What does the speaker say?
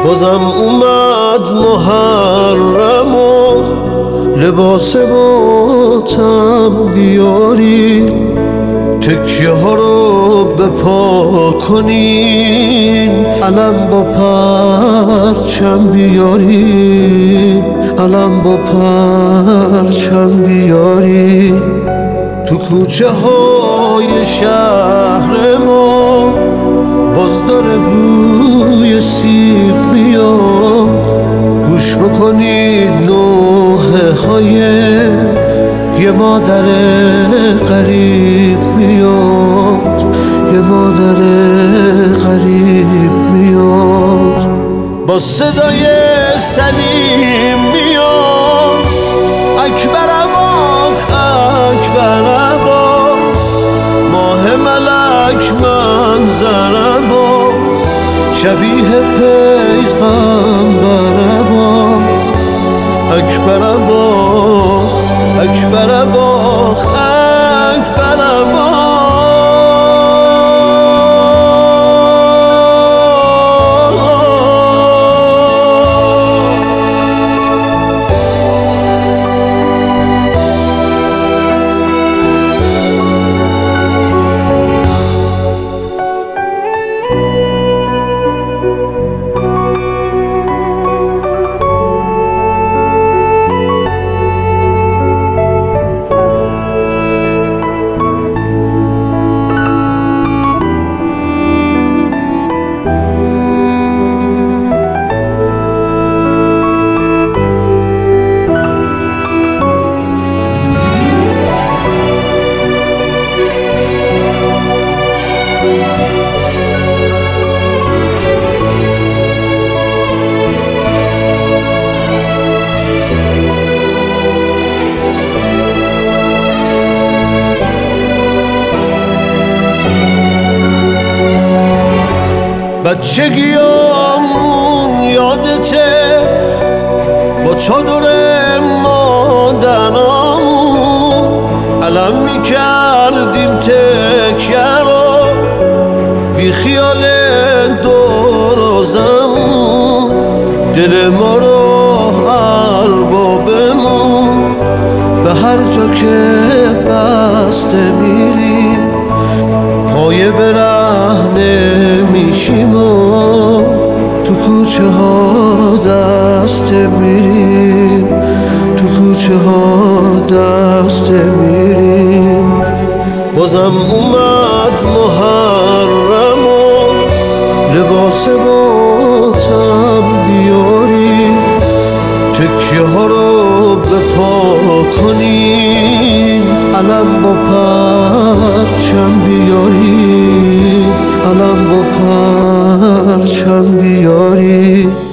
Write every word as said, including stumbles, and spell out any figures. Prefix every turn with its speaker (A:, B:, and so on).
A: بازم اومد محرم و لباس ماتم بیاری، تکیه ها رو بپا کنین، علم با پرچم بیارین، علم با پرچم بیارین. تو کوچه های شهر ما باز داره بوی سیب میاد، گوش بکنید نوحه های یه مادر غریب میاد، یه مادر غریب میاد، با صدای سلیم میاد. اکبر عباس اکبر عباس، ماه ملک منظر عباس، شبیه پیغمبر عباس. اکبر عباس اکبر عباس اکبر عباس. بچگیامون یادته، با چادر مادرامون علم میکردیم تکیه رو، بی خیال دورازمون دل ما رو اربابمون. به هر جا که بسته میریم پایه برهنه میشیم و تو کوچه ها دست میریم، تو کوچه ها دست میریم. بازم اومد محرم و لباس ماتم بیاری، تکیه ها رو بپا کنین، علم با پرچم بیاری، علم با پرچم بیاری.